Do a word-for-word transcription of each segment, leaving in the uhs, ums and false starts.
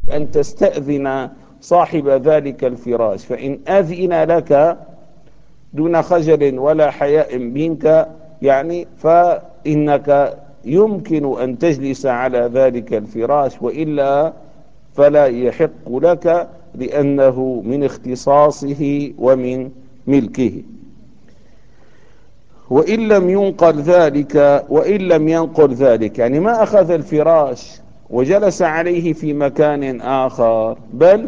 أن تستأذن صاحب ذلك الفراش، فإن أذن لك دون خجل ولا حياء منك يعني فإنك يمكن أن تجلس على ذلك الفراش، وإلا فلا يحق لك، لأنه من اختصاصه ومن ملكه. وإن لم ينقل ذلك وإن لم ينقل ذلك يعني ما أخذ الفراش وجلس عليه في مكان آخر، بل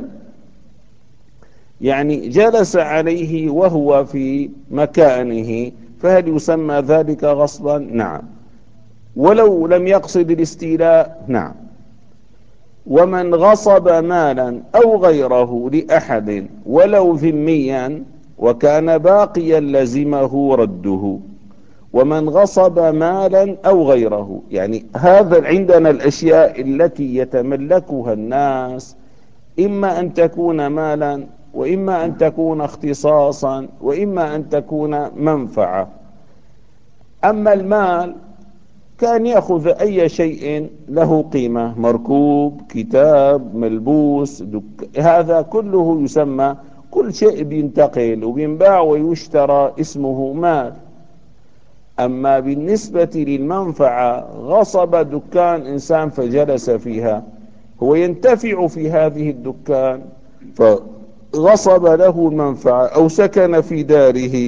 يعني جلس عليه وهو في مكانه، فهل يسمى ذلك غصبا؟ نعم. ولو لم يقصد الاستيلاء؟ نعم. ومن غصب مالا أو غيره لأحد ولو ذميا وكان باقيا لزمه رده. ومن غصب مالا أو غيره، يعني هذا عندنا الأشياء التي يتملكها الناس إما أن تكون مالا، وإما أن تكون اختصاصا، وإما أن تكون منفعة. أما المال كان يأخذ أي شيء له قيمة، مركوب، كتاب، ملبوس، دك... هذا كله يسمى، كل شيء بينتقل وبينباع ويشترى اسمه مال. أما بالنسبة للمنفعة، غصب دكان إنسان فجلس فيها، هو ينتفع في هذه الدكان فغصب له المنفعة، أو سكن في داره،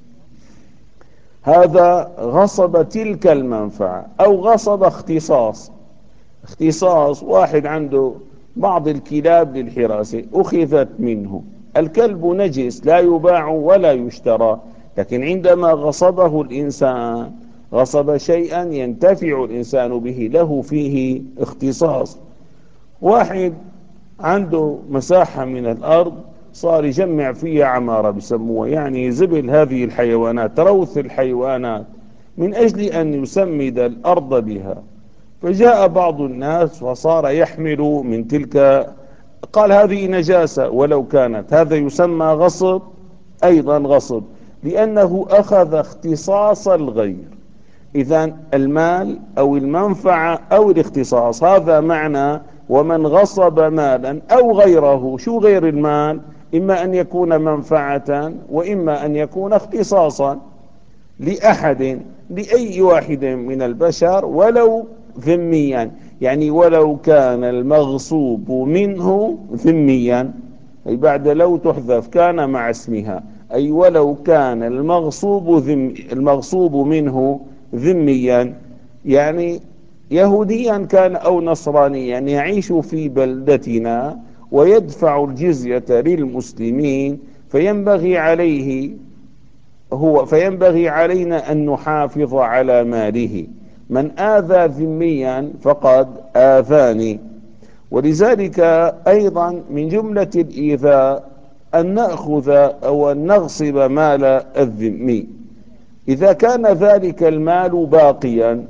هذا غصب تلك المنفعة. أو غصب اختصاص، اختصاص واحد عنده بعض الكلاب للحراسة أخذت منه، الكلب نجس لا يباع ولا يشترى، لكن عندما غصبه الإنسان غصب شيئا ينتفع الإنسان به، له فيه اختصاص. واحد عنده مساحة من الأرض صار يجمع فيها عمارة بسموها، يعني زبل هذه الحيوانات، روث الحيوانات، من أجل أن يسمد الأرض بها. فجاء بعض الناس وصار يحمل من تلك، قال هذه نجاسة ولو كانت، هذا يسمى غصب، أيضا غصب، لأنه أخذ اختصاص الغير. إذا المال أو المنفعة أو الاختصاص، هذا معنى ومن غصب مالا أو غيره. شو غير المال؟ إما أن يكون منفعة، وإما أن يكون اختصاصا لأحد، لأي واحد من البشر، ولو ذميا، يعني ولو كان المغصوب منه ذميا، أي بعد لو تحذف كان مع اسمها، أي ولو كان المغصوب ذم المغصوب منه ذميا، يعني يهوديا كان أو نصرانيا يعيش في بلدتنا ويدفع الجزية للمسلمين، فينبغي عليه هو فينبغي علينا أن نحافظ على ماله. من آذى ذميا فقد آذاني. ولذلك أيضا من جملة الإيذاء أن نأخذ أو أن نغصب مال الذمي. إذا كان ذلك المال باقيا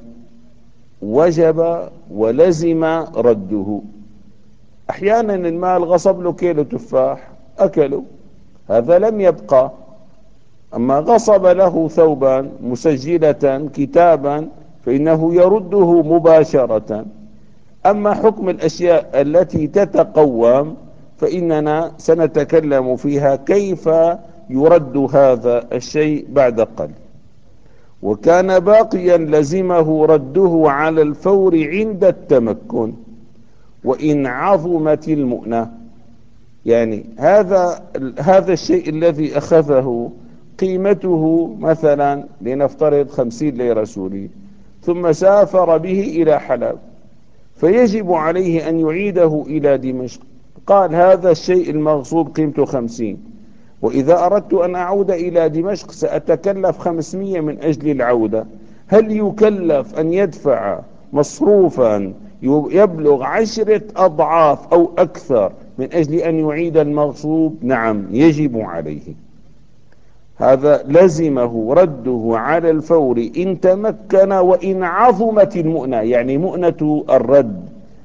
وجب ولزم رده. أحيانا المال غصب له كيلو تفاح أكله، هذا لم يبقى. أما غصب له ثوبا، مسجلة، كتابا، فإنه يرده مباشرة. أما حكم الأشياء التي تتقوم فإننا سنتكلم فيها كيف يرد هذا الشيء بعد قليل. وكان باقيا لزمه رده على الفور عند التمكن وإن عظمت المؤنة. يعني هذا هذا الشيء الذي أخذه قيمته مثلا لنفترض خمسين ليرة سوري، ثم سافر به إلى حلب، فيجب عليه أن يعيده إلى دمشق. قال هذا الشيء المغصوب قيمته خمسين، وإذا أردت أن أعود إلى دمشق سأتكلف خمسمية من أجل العودة. هل يكلف أن يدفع مصروفا يبلغ عشرة أضعاف أو أكثر من أجل أن يعيد المغصوب؟ نعم، يجب عليه. هذا لزمه رده على الفور إن تمكن وإن عظمت المؤنة، يعني مؤنة الرد،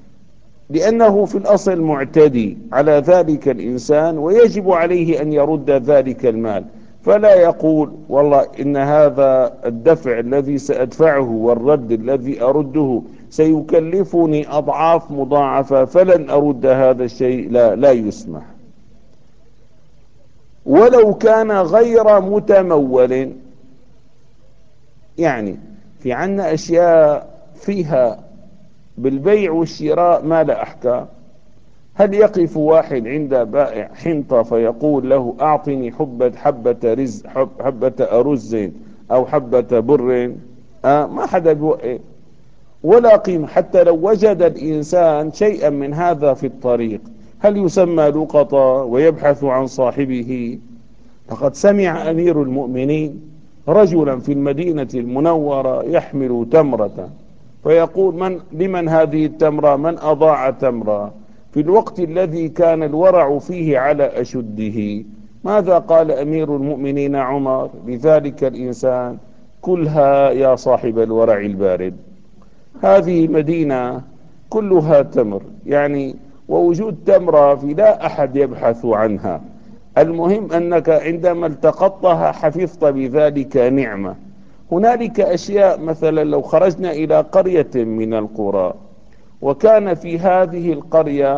لأنه في الأصل معتدي على ذلك الإنسان، ويجب عليه أن يرد ذلك المال. فلا يقول والله إن هذا الدفع الذي سأدفعه والرد الذي أرده سيكلفني أضعاف مضاعفة فلن أرد هذا الشيء، لا لا يسمح. ولو كان غير متمول، يعني في عنا أشياء فيها بالبيع والشراء ما لا أحكام. هل يقف واحد عند بائع حنطة فيقول له أعطني حبة حبة رز حب حبة أرز أو حبة بر؟ آه ما حدا بيوقف ولا قيمة. حتى لو وجد الإنسان شيئا من هذا في الطريق، هل يسمى لقطة ويبحث عن صاحبه؟ لقد سمع أمير المؤمنين رجلا في المدينة المنورة يحمل تمرة، فيقول من لمن هذه التمرة؟ من أضاع تمرة في الوقت الذي كان الورع فيه على أشده؟ ماذا قال أمير المؤمنين عمر لذلك الإنسان؟ كلها يا صاحب الورع البارد. هذه مدينة كلها تمر يعني، ووجود تمرة في لا أحد يبحث عنها. المهم أنك عندما التقطتها حفظت بذلك نعمة. هنالك أشياء مثلا لو خرجنا إلى قرية من القرى وكان في هذه القرية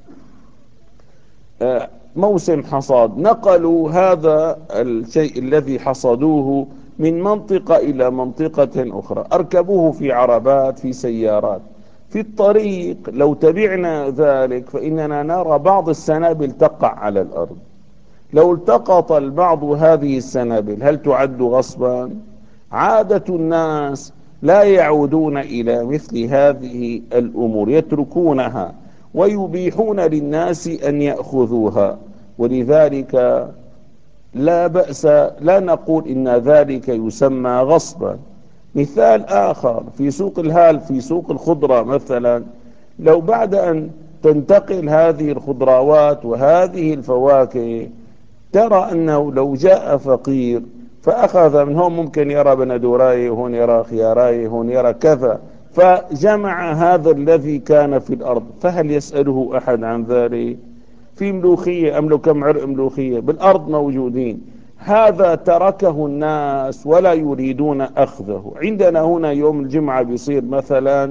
موسم حصاد، نقلوا هذا الشيء الذي حصدوه من منطقة إلى منطقة أخرى، أركبوه في عربات في سيارات. في الطريق لو تبعنا ذلك فإننا نرى بعض السنابل تقع على الأرض. لو التقط البعض هذه السنابل هل تعد غصبا؟ عادة الناس لا يعودون إلى مثل هذه الأمور، يتركونها ويبيحون للناس أن يأخذوها. ولذلك لا بأس، لا نقول إن ذلك يسمى غصبا. مثال آخر في سوق الهال، في سوق الخضرة مثلا، لو بعد أن تنتقل هذه الخضروات وهذه الفواكه ترى أنه لو جاء فقير فأخذ من هون، ممكن يرى بندوراي، هون يرى خياراي، هون يرى كذا، فجمع هذا الذي كان في الأرض، فهل يسأله أحد عن ذلك؟ في ملوخية أم لو كم عرق ملوخية بالأرض موجودين، هذا تركه الناس ولا يريدون أخذه. عندنا هنا يوم الجمعة بيصير مثلا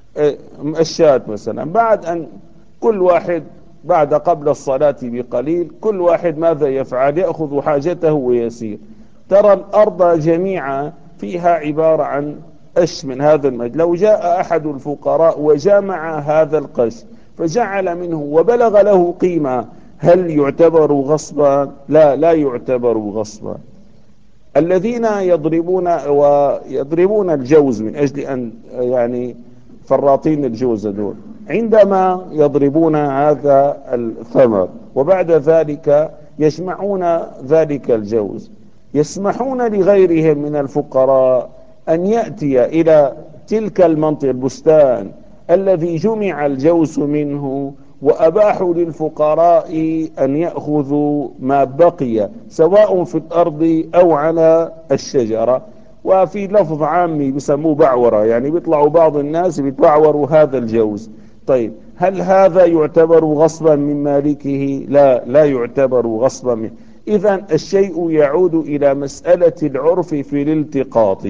مؤشات مثلا، بعد أن كل واحد بعد قبل الصلاة بقليل كل واحد ماذا يفعل؟ يأخذ حاجته ويسير. ترى الأرض جميعا فيها عبارة عن قش من هذا المجد. لو جاء أحد الفقراء وجامع هذا القش فجعل منه وبلغ له قيمة، هل يعتبر غصبا؟ لا لا يعتبر غصبا. الذين يضربون ويضربون الجوز من أجل أن يعني فراطين الجوز دول، عندما يضربون هذا الثمر وبعد ذلك يجمعون ذلك الجوز، يسمحون لغيرهم من الفقراء أن يأتي إلى تلك المنطقة البستان الذي جمع الجوز منه، وأباحوا للفقراء أن يأخذوا ما بقي سواء في الأرض أو على الشجرة. وفي لفظ عامي بسموه بعورة، يعني بيطلعوا بعض الناس بيتبعوروا هذا الجوز. طيب هل هذا يعتبر غصبا من مالكه؟ لا لا يعتبر غصبا منه. إذن الشيء يعود إلى مسألة العرف في الالتقاط.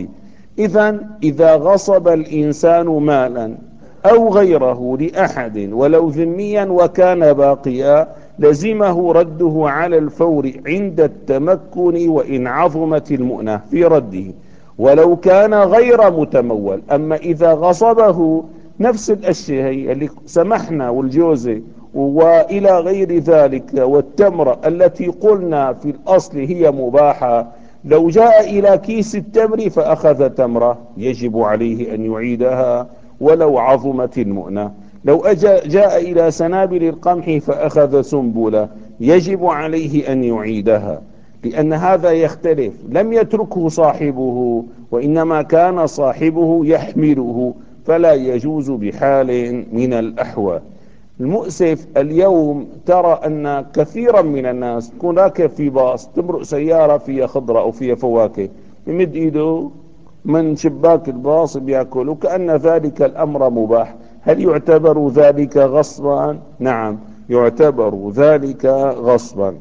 إذن إذا غصب الإنسان مالا أو غيره لأحد ولو ذميا وكان باقيا لزمه رده على الفور عند التمكن وإن عظمت المؤنة في رده ولو كان غير متمول. أما إذا غصبه نفس الأشياء اللي سمحنا والجوزة وإلى غير ذلك والتمرة التي قلنا في الأصل هي مباحة، لو جاء إلى كيس التمر فأخذ تمرة يجب عليه أن يعيدها ولو عظمت المؤنة. لو أجا جاء إلى سنابل القمح فأخذ سنبلة يجب عليه أن يعيدها، لأن هذا يختلف، لم يتركه صاحبه وإنما كان صاحبه يحمله، فلا يجوز بحال من الأحوال. المؤسف اليوم ترى أن كثيرا من الناس تكون راكب في باص، تمرق سيارة فيها خضرة أو فيها فواكه، يمد إيده من شباك الباص بيأكل وكأن ذلك الأمر مباح. هل يعتبر ذلك غصبا؟ نعم يعتبر ذلك غصبا.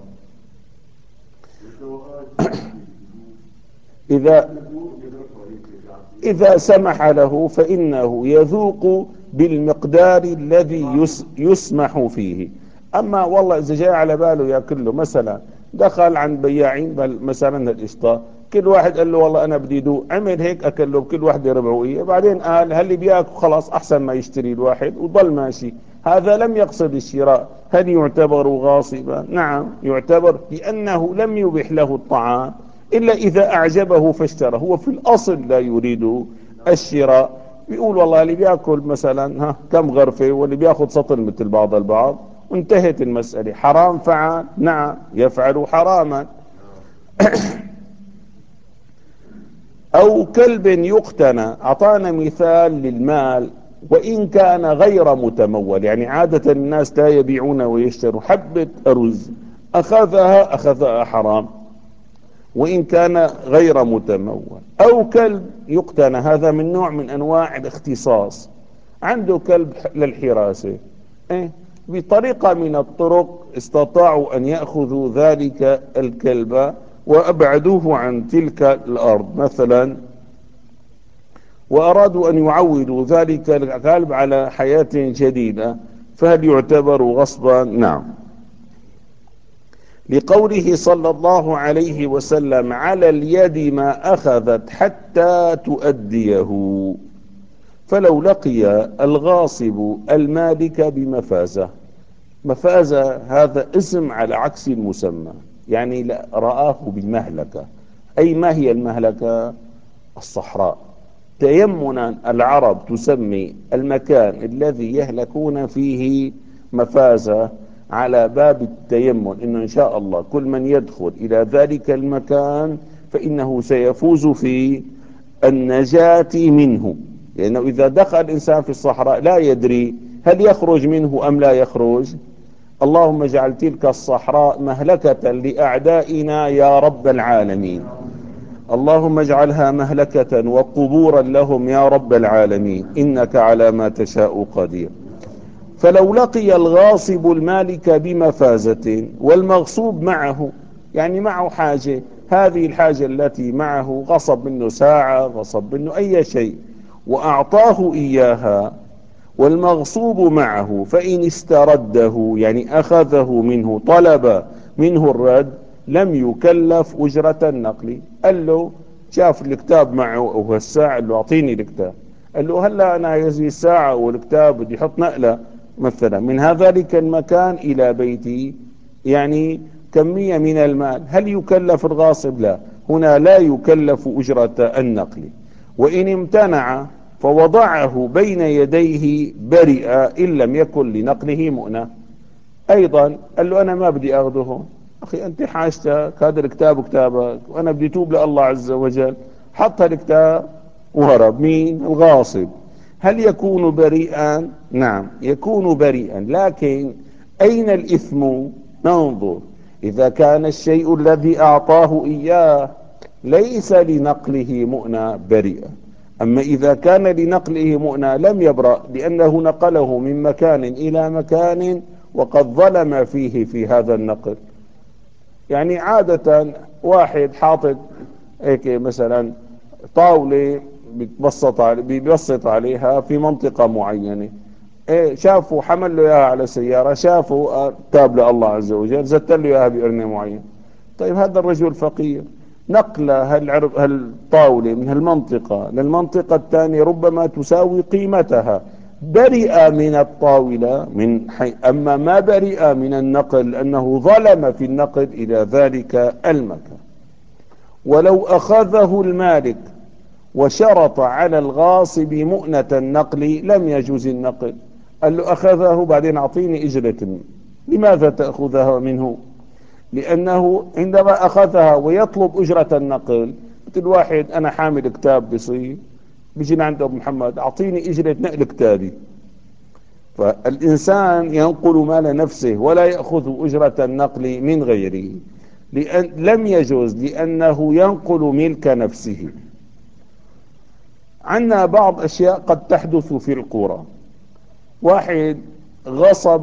إذا إذا سمح له فإنه يذوق بالمقدار الذي يس يسمح فيه. أما والله إذا جاء على باله يأكل له، مثلا دخل عند بياعين مثلا الإشطاء، كل واحد قال له والله أنا بدي دوق، عمل هيك أكل له بكل واحدة ربعوية، بعدين قال هل بياكل خلاص أحسن ما يشتري الواحد وضل ماشي. هذا لم يقصد الشراء، هل يعتبر غاصبا؟ نعم يعتبر، لأنه لم يبح له الطعام إلا إذا أعجبه فاشترى. هو في الأصل لا يريد الشراء، بيقول والله اللي بياكل مثلا ها كم غرفة واللي بياخذ سطل مثل بعض البعض، وانتهت المسألة. حرام فعل؟ نعم يفعل حراما. أو كلب يقتنى، أعطانا مثال للمال وإن كان غير متمول. يعني عادة الناس لا يبيعون ويشتروا حبة أرز، أخذها أخذها حرام وإن كان غير متمول. أو كلب يقتنى، هذا من نوع من أنواع الاختصاص، عنده كلب للحراسة، إيه؟ بطريقة من الطرق استطاعوا أن يأخذوا ذلك الكلب وأبعدوه عن تلك الأرض مثلا، وأرادوا أن يعودوا ذلك الكلب على حياة جديدة، فهل يعتبر غصبا؟ نعم، لقوله صلى الله عليه وسلم على اليد ما أخذت حتى تؤديه. فلو لقي الغاصب المالك بمفازة، مفازة هذا اسم على عكس المسمى، يعني رآه بمهلكة. أي ما هي المهلكة؟ الصحراء. تيمنا العرب تسمي المكان الذي يهلكون فيه مفازة، على باب التيمم، إنه إن شاء الله كل من يدخل إلى ذلك المكان فإنه سيفوز في النجاة منه. لأنه إذا دخل الإنسان في الصحراء لا يدري هل يخرج منه أم لا يخرج. اللهم اجعل تلك الصحراء مهلكة لأعدائنا يا رب العالمين، اللهم اجعلها مهلكة وقبورا لهم يا رب العالمين، إنك على ما تشاء قدير. فلو لقي الغاصب المالك بمفازة والمغصوب معه، يعني معه حاجة، هذه الحاجة التي معه غصب منه ساعة، غصب منه أي شيء وأعطاه إياها، والمغصوب معه، فإن استرده يعني أخذه منه، طلب منه الرد، لم يكلف أجرة النقل. قال له شاف الكتاب معه أو الساعة، قال له أعطيني الكتاب، قال له هلا أنا يزي الساعة والكتاب بدي يحط نقلة مثلا من ذلك المكان إلى بيتي، يعني كمية من المال، هل يكلف الغاصب؟ لا، هنا لا يكلف أجرة النقل. وإن امتنع فوضعه بين يديه برئ إن لم يكن لنقله مؤنة. أيضا قال له أنا ما بدي أخذه هون، أخي أنت حاجتك هذا الكتاب كتابك وأنا بدي توب لله عز وجل، حط الكتاب وهرب. مين؟ الغاصب. هل يكون بريئا؟ نعم يكون بريئا، لكن أين الإثم؟ ننظر. إذا كان الشيء الذي أعطاه إياه ليس لنقله مؤنة بريئا، أما إذا كان لنقله مؤنة لم يبرأ، لأنه نقله من مكان إلى مكان وقد ظلم فيه في هذا النقل. يعني عادة واحد حاطط هيك مثلا طاولة بيتبسط علي بيبسط عليها في منطقة معينة، ايه شافوا حمل له اياها على سيارة، شافوا آه، تاب لله عز وجل زت له اياها بقرنة معين. طيب هذا الرجل فقير، نقل هالعرب هالطاولة من هالمنطقة للمنطقة الثانية ربما تساوي قيمتها، برئ من الطاولة من حي... أما ما برئ من النقل أنه ظلم في النقل إلى ذلك المكان. ولو أخذه المالك وشرط على الغاصب مؤنة النقل لم يجوز النقل. قال له أخذه بعدين أعطيني إجرة. لماذا تأخذها منه؟ لأنه عندما أخذها ويطلب أجرة النقل، مثل واحد أنا حامل كتاب بصير بيجي عند أبو محمد أعطيني أجرة نقل كتابي، فالإنسان ينقل مال نفسه ولا يأخذ أجرة النقل من غيره، لأن لم يجوز لأنه ينقل ملك نفسه. عندنا بعض أشياء قد تحدث في القرى، واحد غصب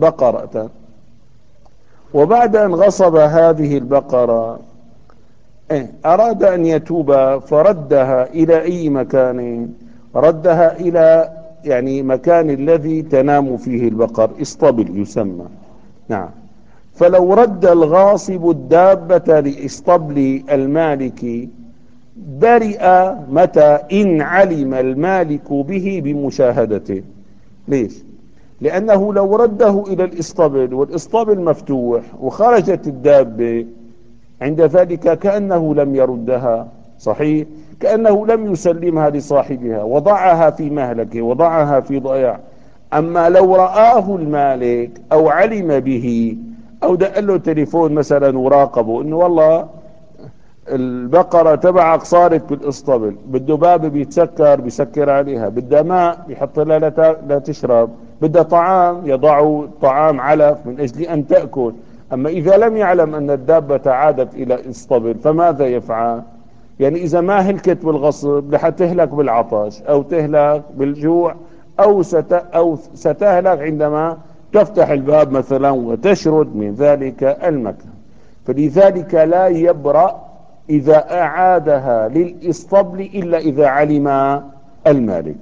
بقرة، وبعد أن غصب هذه البقرة إيه، أراد أن يتوب فردها إلى أي مكان؟ ردها إلى يعني مكان الذي تنام فيه البقر، اسطبل يسمى. نعم. فلو رد الغاصب الدابة لاسطبل المالك برئ متى؟ إن علم المالك به بمشاهدته. ليش؟ لأنه لو رده إلى الاسطبل والاسطبل مفتوح وخرجت الدابة، عند ذلك كأنه لم يردها، صحيح، كأنه لم يسلمها لصاحبها، وضعها في مهلكه، وضعها في ضياع. أما لو رآه المالك أو علم به أو دق له تليفون مثلا وراقبه إنه والله البقرة تبعك صارت بالاسطبل، بده باب بيتسكر بيسكر عليها، بدها ماء بيحط لها لا تا- لا تشرب، بدها طعام يضع طعام علف من أجل أن تأكل. أما إذا لم يعلم أن الدابة عادت إلى الاسطبل فماذا يفعل؟ يعني إذا ما هلكت بالغصب رح تهلك بالعطش أو تهلك بالجوع، أو ست أو ستهلك عندما تفتح الباب مثلا وتشرد من ذلك المكان. فلذلك لا يبرأ إذا أعادها للإسطبل إلا إذا علم المالك.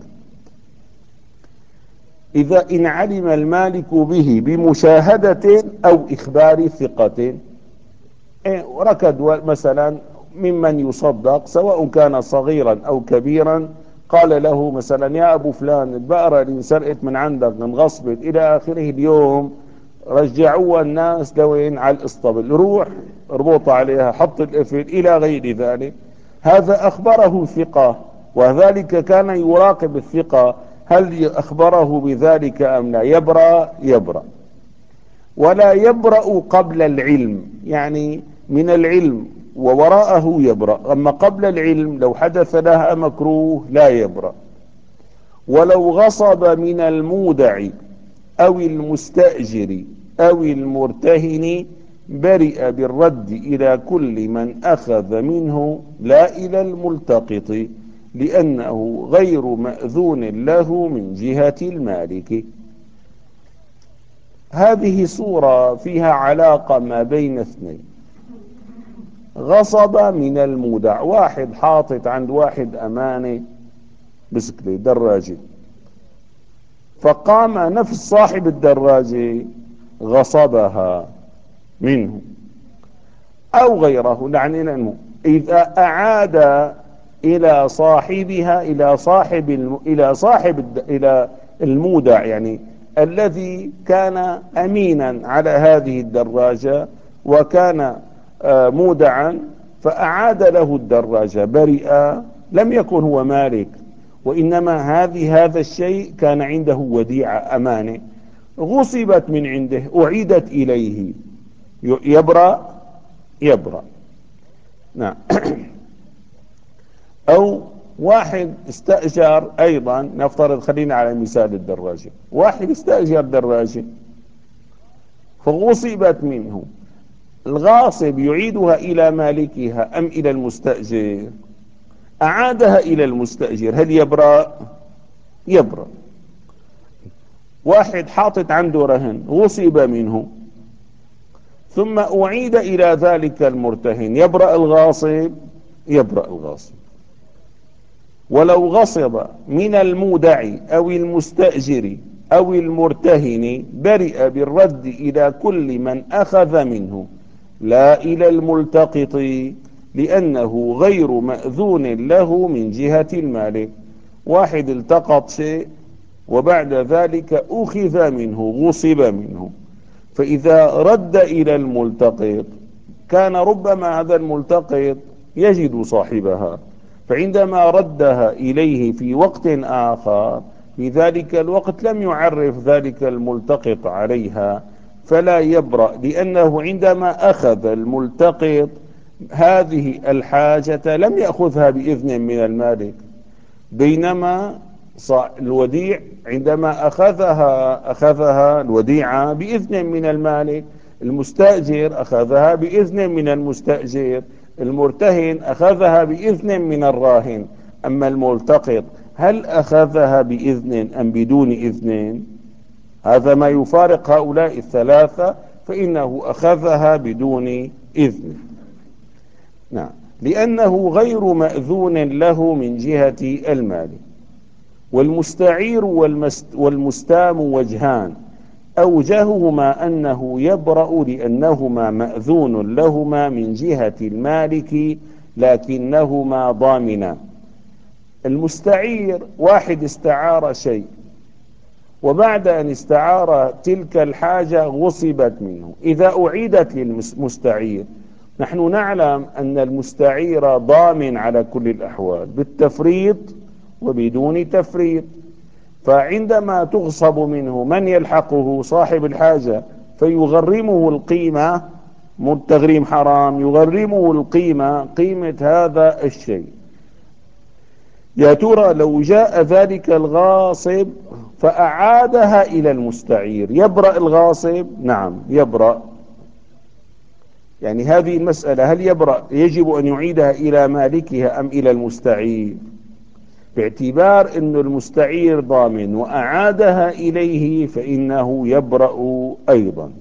إذا إن علم المالك به بمشاهدة أو إخبار ثقة. إيه، ركض مثلا ممن يصدق سواء كان صغيرا أو كبيرا، قال له مثلا يا أبو فلان البقرة اللي انسرقت من عندك انغصبت إلى آخره اليوم، رجعوها الناس لوين؟ على الاسطبل، روح اربط عليها، حط القفل إلى غير ذلك. هذا أخبره ثقة، وذلك كان يراقب الثقة هل أخبره بذلك أم لا. يبرأ يبرأ ولا يبرأ قبل العلم، يعني من العلم ووراءه يبرأ، أما قبل العلم لو حدث لها مكروه لا يبرأ. ولو غصب من المودع أو المستأجر أو المرتهن برئ بالرد إلى كل من أخذ منه لا إلى الملتقط، لأنه غير مأذون له من جهة المالك. هذه صورة فيها علاقة ما بين اثنين. غصب من المودع، واحد حاطط عند واحد أمانة بسكلي دراجة، فقام نفس صاحب الدراجة غصبها منه أو غيره، يعني لأنه إذا أعاد إلى صاحبها إلى صاحب الم... إلى صاحب الد... إلى المودع، يعني الذي كان أمينا على هذه الدراجة وكان آه، مودعا، فأعاد له الدراجة برئ، لم يكن هو مالك، وإنما هذه هذا الشيء كان عنده وديعة أمانة، غصبت من عنده أعيدت إليه، يبرأ يبرأ. نعم. أو واحد استأجر أيضا، نفترض خلينا على مثال الدراجة، واحد استأجر دراجة فغصبت منه، الغاصب يعيدها إلى مالكها أم إلى المستأجر؟ أعادها إلى المستأجر، هل يبرأ؟ يبرأ. واحد حاطط عنده رهن غصب منه ثم أعيد إلى ذلك المرتهن، يبرأ الغاصب؟ يبرأ الغاصب. ولو غصب من المودع أو المستأجر أو المرتهن برئ بالرد إلى كل من أخذ منه لا إلى الملتقط، لأنه غير مأذون له من جهة المالك. واحد التقط شيء وبعد ذلك أخذ منه، غصب منه، فإذا رد إلى الملتقط كان ربما هذا الملتقط يجد صاحبها، فعندما ردها إليه في وقت آخر في ذلك الوقت لم يعرف ذلك الملتقط عليها، فلا يبرأ، لأنه عندما أخذ الملتقط هذه الحاجة لم يأخذها بإذن من المالك، بينما الوديع عندما أخذها أخذها الوديعة بإذن من المالك، المستأجر أخذها بإذن من المستأجر، المرتهن أخذها بإذن من الراهن. أما الملتقط هل أخذها بإذن أم بدون إذن؟ هذا ما يفارق هؤلاء الثلاثة، فإنه أخذها بدون إذن. نعم. لأنه غير مأذون له من جهة المال. والمستعير والمستام وجهان، أوجههما أنه يبرأ لأنهما مأذون لهما من جهة المالك لكنهما ضامنا. المستعير واحد استعار شيء، وبعد أن استعار تلك الحاجة غصبت منه. إذا أعيدت للمستعير، نحن نعلم أن المستعير ضامن على كل الأحوال بالتفريط وبدون تفريط، فعندما تغصب منه من يلحقه؟ صاحب الحاجة، فيغرمه القيمة، التغريم حرام، يغرمه القيمة، قيمة هذا الشيء. يا ترى لو جاء ذلك الغاصب فأعادها إلى المستعير، يبرأ الغاصب؟ نعم يبرأ. يعني هذه المسألة هل يبرأ يجب أن يعيدها إلى مالكها أم إلى المستعير؟ باعتبار أن المستعير ضامن وأعادها إليه فإنه يبرأ أيضا.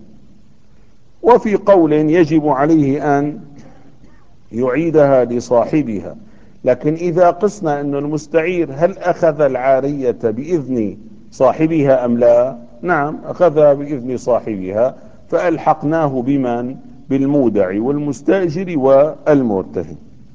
وفي قول يجب عليه أن يعيدها لصاحبها. لكن إذا قسنا أن المستعير هل أخذ العارية بإذن صاحبها أم لا؟ نعم أخذها بإذن صاحبها، فألحقناه بمن؟ بالمودع والمستأجر والمرتهن.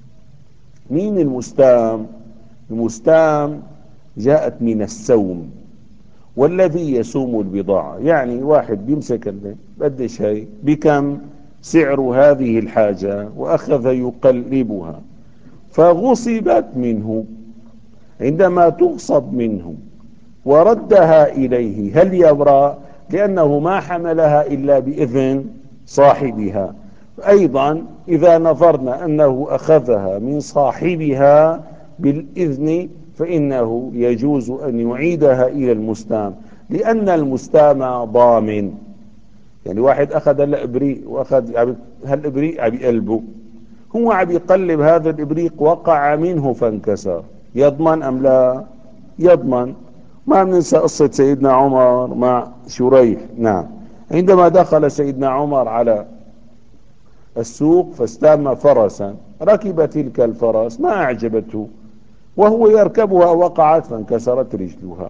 مين المستام؟ المستام جاءت من السوم، والذي يسوم البضاعة، يعني واحد بيمسك قديش هي، بكم سعر هذه الحاجة، وأخذ يقلبها فغصبت منه. عندما تغصب منه وردها إليه هل يبرأ؟ لأنه ما حملها إلا بإذن صاحبها. أيضا إذا نظرنا أنه أخذها من صاحبها بالإذن فإنه يجوز أن يعيدها إلى المستام، لأن المستام ضامن. يعني واحد أخذ الإبريق وأخذ هالإبريق عم يقلبه، هو عم يقلب هذا الإبريق، وقع منه فانكسر، يضمن أم لا؟ يضمن. ما بننسى قصة سيدنا عمر مع شريح. نعم، عندما دخل سيدنا عمر على السوق فاستام فرسا، ركب تلك الفرس ما أعجبته، وهو يركبها وقعت فانكسرت رجلها.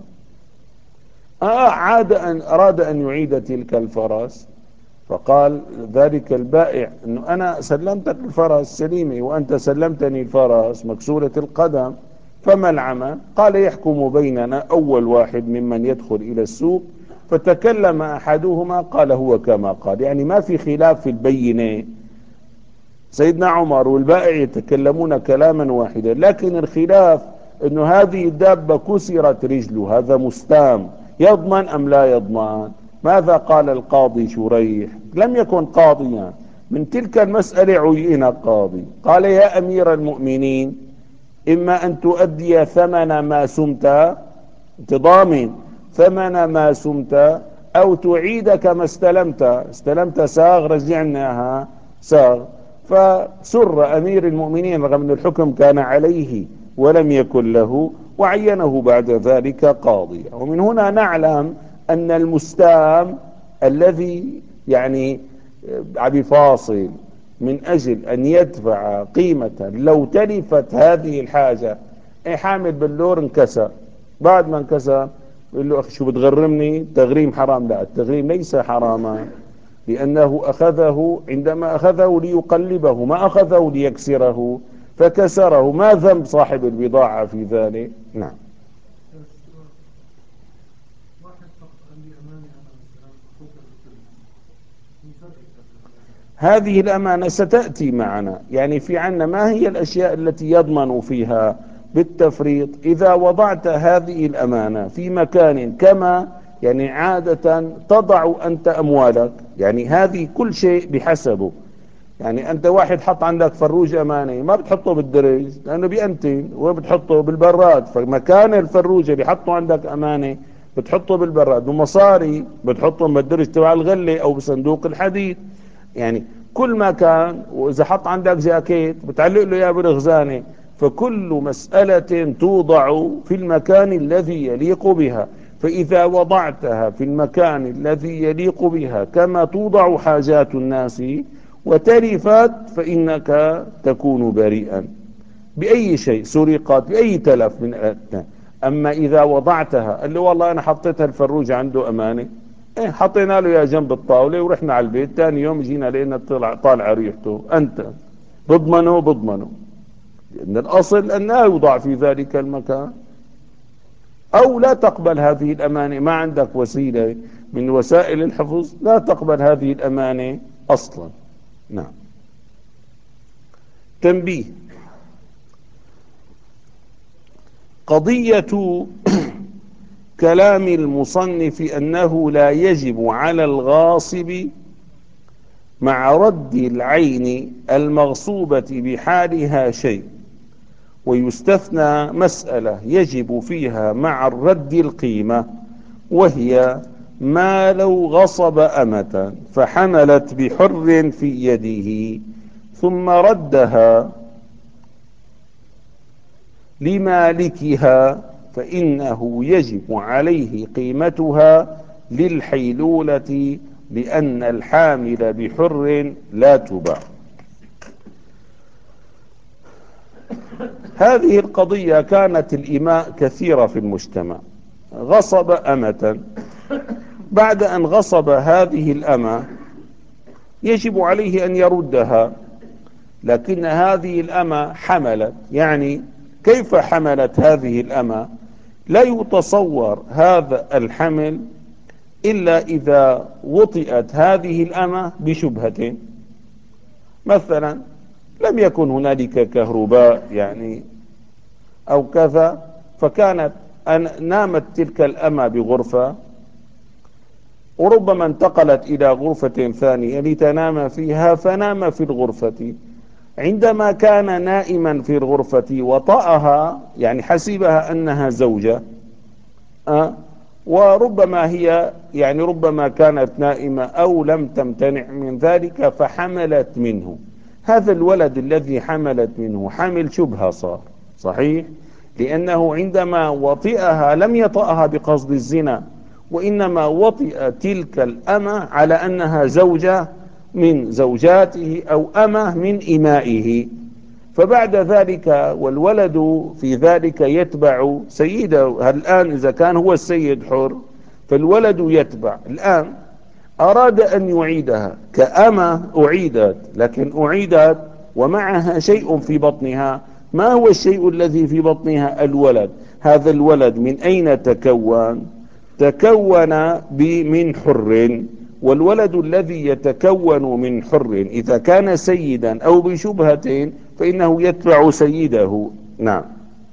أعاد أن أراد أن يعيد تلك الفرس، فقال ذلك البائع أنه أنا سلمتك الفرس سليمة وأنت سلمتني الفرس مكسورة القدم، فما العمل؟ قال يحكم بيننا أول واحد ممن يدخل إلى السوق. فتكلم أحدهما قال هو كما قال، يعني ما في خلاف في البينة. سيدنا عمر والبائع يتكلمون كلاما واحدا، لكن الخلاف أنه هذه الدابة كسرت رجله، هذا مستام، يضمن أم لا يضمن؟ ماذا قال القاضي شريح؟ لم يكن قاضيا، من تلك المسألة عين قاضي، قال يا أمير المؤمنين، إما أن تؤدي ثمن ما سمت، أنت ضامن ثمن ما سمت، أو تعيد كما استلمت، استلمت ساغ رجعناها ساغ. فسر أمير المؤمنين رغم أن الحكم كان عليه ولم يكن له، وعينه بعد ذلك قاضيا. ومن هنا نعلم أن المستام الذي يعني بفاصل من أجل أن يدفع قيمة لو تلفت هذه الحاجة، حامل بلور انكسر، بعد ما انكسر يقول له أخي شو بتغرمني؟ تغريم حرام؟ لا، التغريم ليس حراما، لأنه أخذه عندما أخذه ليقلبه، ما أخذه ليكسره، فكسره. ما ذنب صاحب البضاعة في ذلك؟ نعم. هذه الأمانة ستأتي معنا، يعني في عنا ما هي الأشياء التي يضمن فيها بالتفريط. إذا وضعت هذه الأمانة في مكان كما يعني عادة تضع أنت أموالك، يعني هذه كل شيء بحسبه. يعني أنت واحد حط عندك فروج أماني، ما بتحطه بالدرج لأنه بيأنتن، وبتحطه بالبراد، فمكان الفروج اللي حطه عندك أماني بتحطه بالبراد، ومصاري بتحطهم بالدرج تبع الغلة أو بصندوق الحديد. يعني كل ما كان، وإذا حط عندك جاكيت بتعلق له إياه بالخزانة. فكل مسألة توضع في المكان الذي يليق بها، فإذا وضعتها في المكان الذي يليق بها كما توضع حاجات الناس، وتلفت فإنك تكون بريئا بأي شيء، سرقت بأي تلف من أثناء. أما إذا وضعتها، اللي والله أنا حطيتها الفروج عنده أمانة، إيه حطينا له يا جنب الطاولة ورحنا على البيت، ثاني يوم جينا لقينا طلع طالع ريحته، أنت بضمنه بضمنه، لأن الأصل أن لا يوضع في ذلك المكان، أو لا تقبل هذه الأمانة، ما عندك وسيلة من وسائل الحفظ، لا تقبل هذه الأمانة أصلا. نعم. تنبيه: قضية كلام المصنف أنه لا يجب على الغاصب مع رد العين المغصوبة بحالها شيء، ويستثنى مسألة يجب فيها مع الرد القيمة، وهي ما لو غصب أمة فحملت بحر في يده ثم ردها لمالكها، فإنه يجب عليه قيمتها للحيلولة، لأن الحامل بحر لا تباع. هذه القضية كانت الإماء كثيرة في المجتمع. غصب أمة، بعد أن غصب هذه الأمة يجب عليه أن يردها، لكن هذه الأمة حملت. يعني كيف حملت هذه الأمة؟ لا يتصور هذا الحمل إلا إذا وطئت هذه الأمة بشبهة. مثلا لم يكن هنالك كهرباء يعني أو كذا، فكانت أن نامت تلك الأمة بغرفة، وربما انتقلت إلى غرفة ثانية لتنام فيها، فنام في الغرفة. عندما كان نائما في الغرفة وطأها، يعني حسبها أنها زوجة، أه وربما هي يعني ربما كانت نائمة أو لم تمتنع من ذلك فحملت منه. هذا الولد الذي حملت منه حمل شبهة صار صحيح، لأنه عندما وطئها لم يطأها بقصد الزنا، وإنما وطئ تلك الأمة على أنها زوجة من زوجاته أو أمة من إمائه. فبعد ذلك والولد في ذلك يتبع سيده. الآن إذا كان هو السيد حر فالولد يتبع. الآن أراد أن يعيدها كأمة، أعيدت، لكن أعيدت ومعها شيء في بطنها. ما هو الشيء الذي في بطنها؟ الولد. هذا الولد من أين تكون؟ تكون من حر، والولد الذي يتكون من حر إذا كان سيدا أو بشبهة فإنه يتبع سيده. نعم.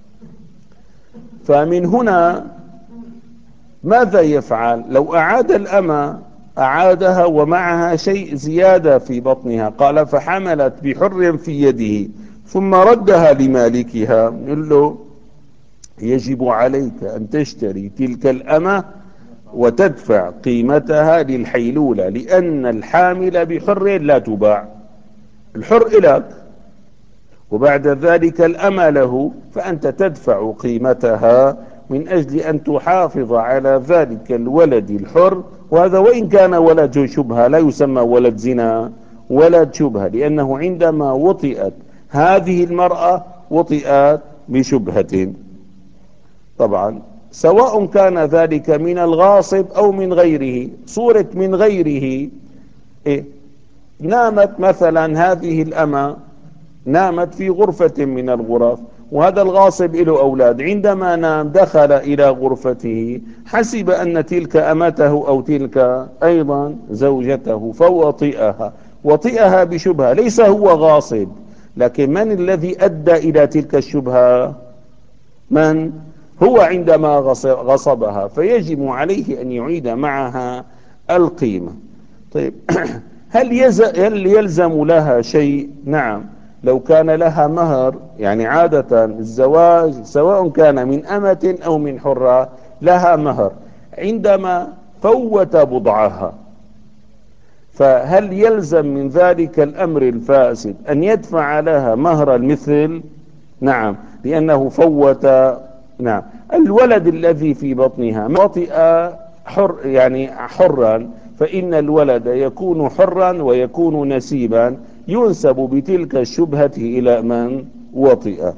فمن هنا ماذا يفعل؟ لو أعاد الأمة أعادها ومعها شيء زيادة في بطنها، قال فحملت بحر في يده ثم ردها لمالكها، يقول له يجب عليك أن تشتري تلك الأمة وتدفع قيمتها للحيلولة، لأن الحامل بحر لا تباع. الحر إلك وبعد ذلك الأمة له، فأنت تدفع قيمتها من أجل أن تحافظ على ذلك الولد الحر. وهذا وإن كان ولد شبهة لا يسمى ولد زنا، ولد شبهة، لأنه عندما وطئت هذه المرأة وطئت بشبهة. طبعا سواء كان ذلك من الغاصب أو من غيره. صورة من غيره إيه؟ نامت مثلا هذه الأمة نامت في غرفة من الغرف، وهذا الغاصب له أولاد. عندما نام دخل إلى غرفته، حسب أن تلك أمته أو تلك أيضا زوجته فوطئها، وطئها بشبهة. ليس هو غاصب، لكن من الذي أدى إلى تلك الشبهة؟ من هو عندما غصبها، فيجب عليه أن يعيد معها القيمة. طيب هل هل يلزم لها شيء؟ نعم. لو كان لها مهر، يعني عادة الزواج سواء كان من أمة أو من حرة لها مهر، عندما فوت بضعها فهل يلزم من ذلك الأمر الفاسد أن يدفع لها مهر المثل؟ نعم، لأنه فوت. نعم. الولد الذي في بطنها وطئ حر يعني حرا، فإن الولد يكون حرا ويكون نسيبا، ينسب بتلك الشبهة إلى من وطئ.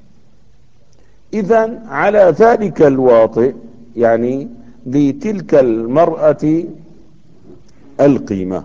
إذن على ذلك الواطئ، يعني لتلك المرأة القيمة.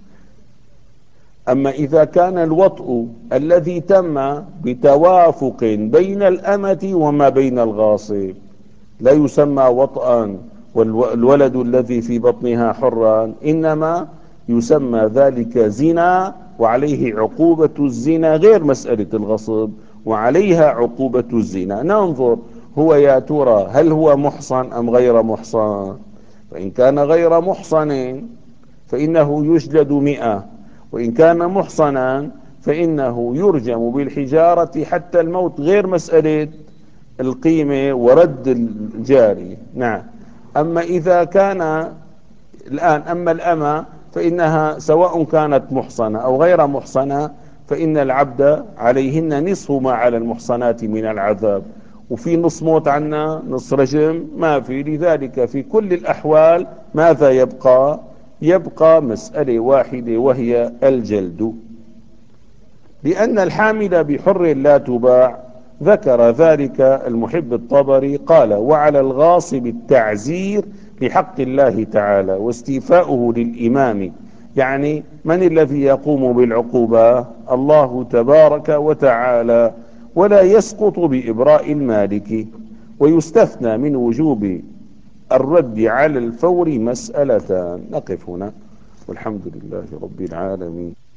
أما إذا كان الوطء الذي تم بتوافق بين الأمة وما بين الغاصب لا يسمى وطئا، والولد الذي في بطنها حرا، إنما يسمى ذلك زنا، وعليه عقوبة الزنا غير مسألة الغصب، وعليها عقوبة الزنا. ننظر هو يا ترى هل هو محصن أم غير محصن. فإن كان غير محصن فإنه يجلد مئة، وإن كان محصنا فإنه يرجم بالحجارة حتى الموت، غير مسألة القيمة ورد الجارية. نعم. أما إذا كان الآن أما الأمة فإنها سواء كانت محصنة أو غير محصنة، فإن العبد عليهن نصف ما على المحصنات من العذاب، وفي نص موت عنا، نص رجم ما في. لذلك في كل الأحوال ماذا يبقى؟ يبقى مسألة واحدة وهي الجلد. لأن الحامل بحر لا تباع، ذكر ذلك المحب الطبري قال: وعلى الغاصب التعزير لحق الله تعالى واستيفاؤه للإمام. يعني من الذي يقوم بالعقوبة؟ الله تبارك وتعالى، ولا يسقط بإبراء المالك. ويستثنى من وجوب الرد على الفور مسألتان. نقف هنا والحمد لله رب العالمين.